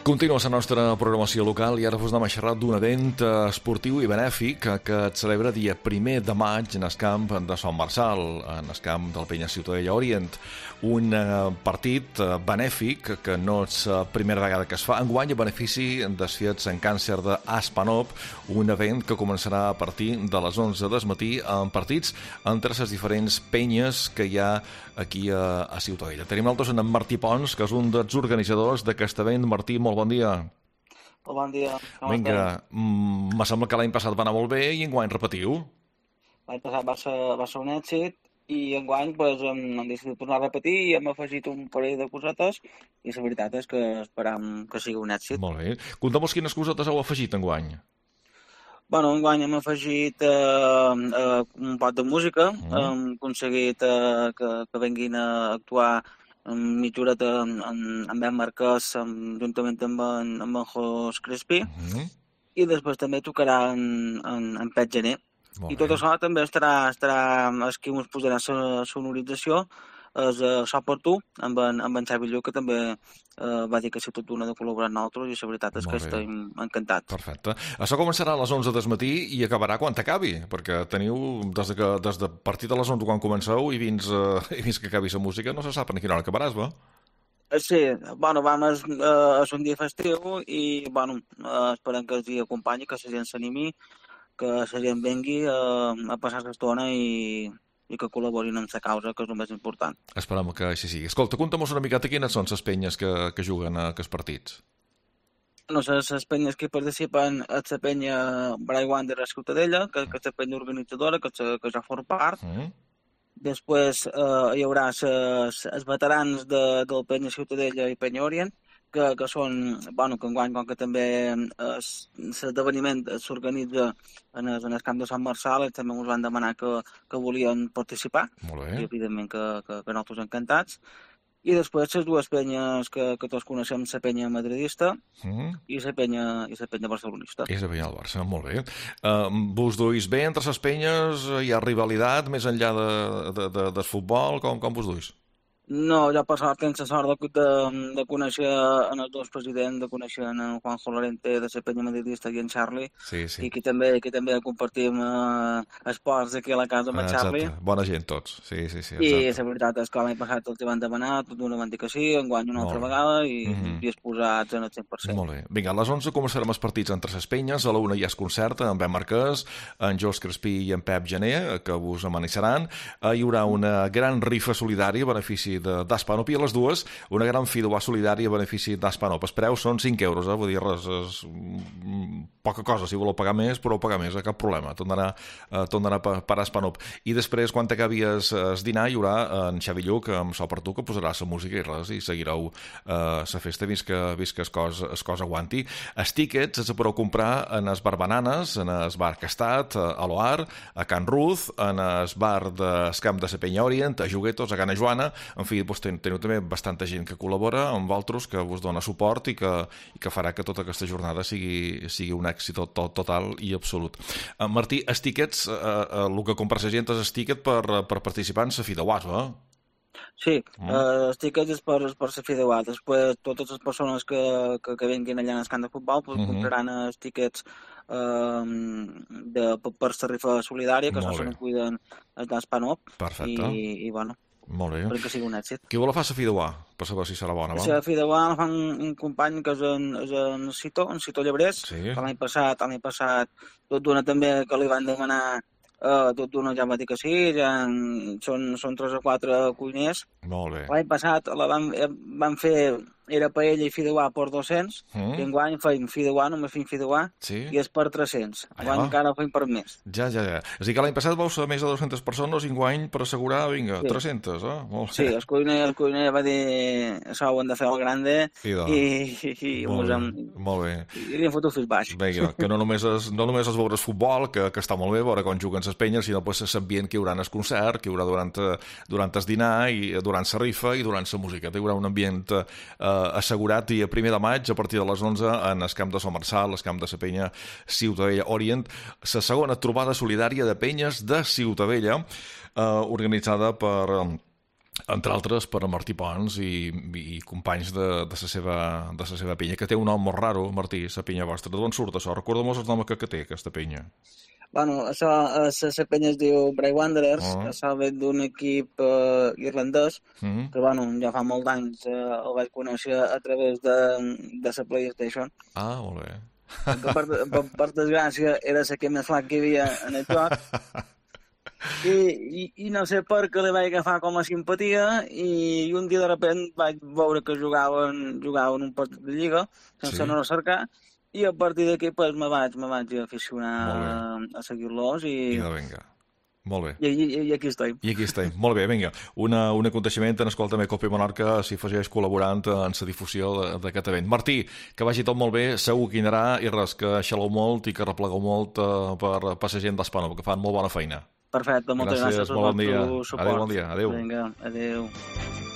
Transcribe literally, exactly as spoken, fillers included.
Continues la nostra programació local i ara us anem a xerrar d'un event esportiu i benèfic que es celebra dia primer de maig en el camp de Sant Marçal, en el camp del Penya Ciutadella Orient. Un partit benèfic que no és la primera vegada que es fa. Enguany a benefici dels fets en càncer d'Aspanop, un event que començarà a partir de les onze del matí amb partits entre les diferents penyes que hi ha aquí a, a Ciutadella. Tenim nosaltres en Martí Pons, que és un dels organitzadors d'aquest event. Martí, molt bon dia. Molt bon dia. Com Vinga, me sembla que l'any passat va anar molt bé i enguany repetiu. L'any passat va ser, va ser un èxit i enguany pues, hem, hem decidit tornar a repetir i hem afegit un parell de cosetes i la veritat és que esperam que sigui un èxit. Molt bé. Conta'm quines cosetes heu afegit enguany. Bueno, enguany hem afegit eh, eh, un pot de música, mm. hem aconseguit eh, que, que venguin a actuar en mitja horeta amb en Marquès, amb, juntament amb en, amb en Jos Crespi, Mm. i després també tocarà en, en, en Pet Gener. Molt I tot bé. això també estarà, estarà els qui ens posarà la sonorització, és uh, So per tu, amb en, amb en Xavi Lluc, que també uh, va dir que si tot una de col·laborar amb nosaltres, i la veritat és Molt que bé. estem encantats. Perfecte. Això començarà a les onze del matí i acabarà quan acabi, perquè teniu, des de, que, des de partir de les onze quan comenceu i fins, uh, i fins que acabi la música, no se sap a quina hora acabaràs, va? Sí, bueno, vam, és, uh, és un dia festiu i, bueno, uh, esperem que el dia acompanyi, que la gent s'animi, que la gent vengui uh, a passar l'estona i, i que col·laborin amb la causa, que és el més important. Esperem que així sigui. Escolta, conta'm una miqueta quines són les penyes que, que juguen a aquests partits. No sé, les penyes que participen és la penya Brai Wander a Ciutadella, que, que és la penya organitzadora, que, és, que ja forma part. Mm. Després eh, hi haurà els veterans de, del Penya Ciutadella i Penya Orient, que, que són, bueno, que enguany, com que també l'esdeveniment s'organitza en, el, en el camp de Sant Marçal, ells també ens van demanar que, que volien participar, Molt i bé. evidentment que, que, que nosaltres encantats. I després les dues penyes que, que tots coneixem, la penya madridista Mm. i la penya, i la penya barcelonista. És a penya del Barça, molt bé. Uh, vos duis bé entre les penyes? Hi ha rivalitat més enllà de, de, de, del futbol? Com, com vos duis? No, ja per sort tinc la sort de, de, de conèixer en els dos presidents, de conèixer en Juanjo Lorente de la penya madridista i en Charlie, Sí, sí. i aquí també, aquí també compartim eh, esports aquí a la casa amb en Charlie. Exacte. Bona gent tots. Sí, sí, sí. I Exacte. la veritat és que l'any passat els hi van demanar, tot d'una van dir que sí, enguany una Molt altra bé. vegada i Mhm. disposats en el cent per cent. Molt bé. Vinga, a les onze començarem els partits entre les penyes. A la una hi ha el concert amb en Marquès, en Jos Crespi i en Pep Gener, que vos amenaçaran. Eh, Hi haurà una gran rifa solidària a benefici de- d'Aspanop i a les dues una gran fideuà solidària a benefici d'Aspanop. Els preus són cinc euros, eh? Vull dir, res, és mm, poca cosa. Si voleu pagar més, podeu pagar més, eh? Cap problema. Tot anarà, eh, tot anarà per, per Aspanop. I després, quan acabi el, el dinar, hi haurà en Xavi Lluc amb So per tu, que posarà la música i res, i seguireu la eh, festa fins que, fins que es cos, es cos aguanti. Els tíquets els podeu comprar en el bar Bananes, en el bar Castat, a l'Oar, a Can Ruz, en el bar del camp de la Penya Orient, a Juguetos, a Gana Joana. En fi, doncs, ten, teniu també bastanta gent que col·labora amb vosaltres, que vos dona suport i que, i que farà que tota aquesta jornada sigui, sigui un èxit tot, tot, total i absolut. Uh, Martí, els tíquets, uh, uh, el que compra la gent és el tíquet per, per participar en la Fideuàs, eh? Sí, Mm. eh, els tíquets és per, és per la fideuà. Després, totes les persones que, que, que vinguin allà en el camp de futbol pues, Mhm. compraran els tíquets eh, de, per, per la rifa solidària, que Molt això se bé. ne cuiden els d'Aspanop, Perfecte. i, i bueno, Molt bé. esperem que sigui un èxit. Qui vol la fa la Fideuà? Per saber si serà bona, La va? seva fideuà la fa un, un company que és en, és en Cito, en Cito Llebrés, Sí. que l'any passat, l'any passat, tot d'una també que li van demanar, eh, tot d'una ja va dir que sí, ja en, són, són tres o quatre cuiners. Molt bé. L'any passat la van, eh, van fer, era paella i fideuà per dos-cents, Mm. i enguany feim fideuà, només fem fideuà, Sí? i és per tres-cents. Allà Enguany va. encara fem per més. Ja, ja, ja. És a dir que l'any passat vau ser més de dues-centes persones i enguany per assegurar, vinga, Sí. tres-centes, eh? Molt Sí, bé. el cuiner, el cuiner va dir això ho hem de fer al grande, I de- i, i, i, Molt us bé, hem, molt bé. i li hem fotut fins baix. Vinga, que no només és, no només és veure el futbol, que, que està molt bé, veure com juguen les penyes, sinó pues, l'ambient que hi haurà en el concert, que hi haurà durant, eh, durant el dinar, i eh, durant la rifa i durant la música. Hi haurà un ambient eh, assegurat dia primer de maig a partir de les onze en el camp de Sant Marçal, el camp de la penya Ciutadella Orient, la segona trobada solidària de penyes de Ciutadella, eh, organitzada per... Eh, entre altres per a Martí Pons i, i companys de, de, la seva, de la seva penya, que té un nom molt raro, Martí, la penya vostra. D'on surt això? Recorda-mos el nom que, que té, aquesta penya. Bueno, això, la penya es diu Bray Wanderers, uh -huh. que s'ha fet d'un equip uh, irlandès, uh -huh. que bueno, ja fa molts anys uh, el vaig conèixer a través de, de la PlayStation. Ah, molt bé. Que per, per, per desgràcia era la que més flac que hi havia en el joc. I, i, i no sé per què li vaig agafar com a simpatia i, i un dia de repent vaig veure que jugaven, jugaven un partit de lliga sense sí. anar a cercar i a partir d'aquí pues, me vaig, me vaig aficionar a, a seguir-los i... I de venga. Molt bé. I, i, i aquí estem. I aquí estem. Molt bé, vinga. Una, un aconteixement en el qual també Copa i Menorca s'hi afegeix col·laborant en la difusió d'aquest event. Martí, que vagi tot molt bé, segur que hi anarà i res, que xaleu molt i que replegueu molt uh, per, per la gent d'Espano, que fan molt bona feina. Perfecte, moltes gràcies, gràcies per bon dia. suport. Adéu, bon dia. Adéu. Vinga, adéu.